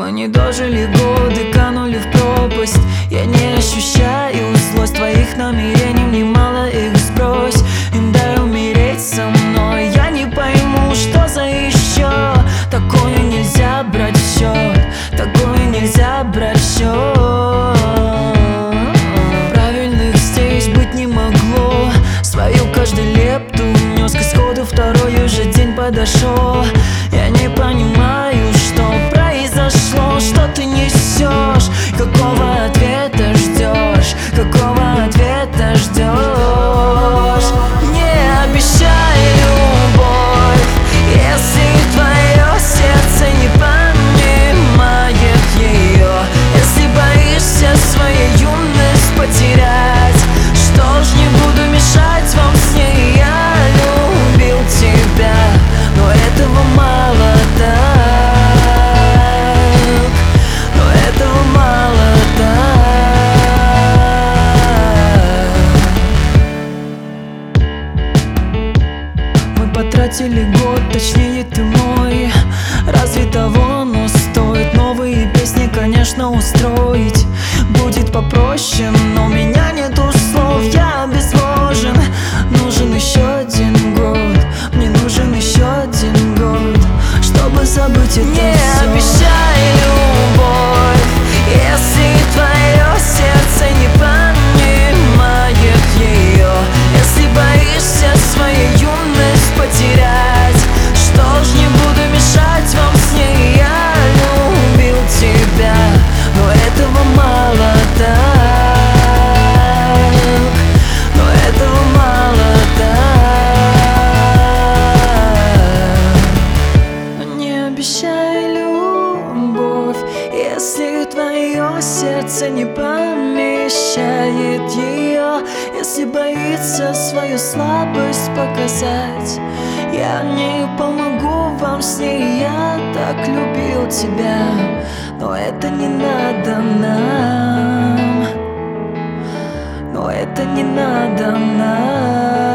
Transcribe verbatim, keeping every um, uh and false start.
Мы не дожили годы, канули в пропасть. Я не ощущаю злость твоих намерений, немало их сбрось. Им дай умереть со мной, я не пойму, что за еще. Такое нельзя брать в счет, такое нельзя брать в счет. Правильных здесь быть не могло. Свою каждую лепту внес к исходу, второй уже день подошел. Я не понимаю, что произошло, что ты несешь. Какого ответа ждешь, какого ответа ждешь? Не обещай любовь, если твое сердце не понимает ее. Если боишься свою юность потерять, что ж, не буду мешать вам с ней. Я любил тебя, но этого мало так, но этого мало так. Мы потратили год, точнее ты мой. Разве того оно стоит? Новые песни, конечно, устроить будет попроще, но у меня нету слов, я обезвожен. Нужен еще один год, мне нужен еще один год, чтобы забыть это. Не всё. Обещай любовь, если твое сердце не понимает ее. Если боишься свою юность потерять, что ж, не буду мешать вам с ней. Я любил тебя, но этого мало так, но этого мало так. Не обещай любовь, если твое сердце не помещает ее. Если боится свою слабость показать, я не помогу вам с ней. Я так любил тебя, но это не надо нам, но это не надо нам.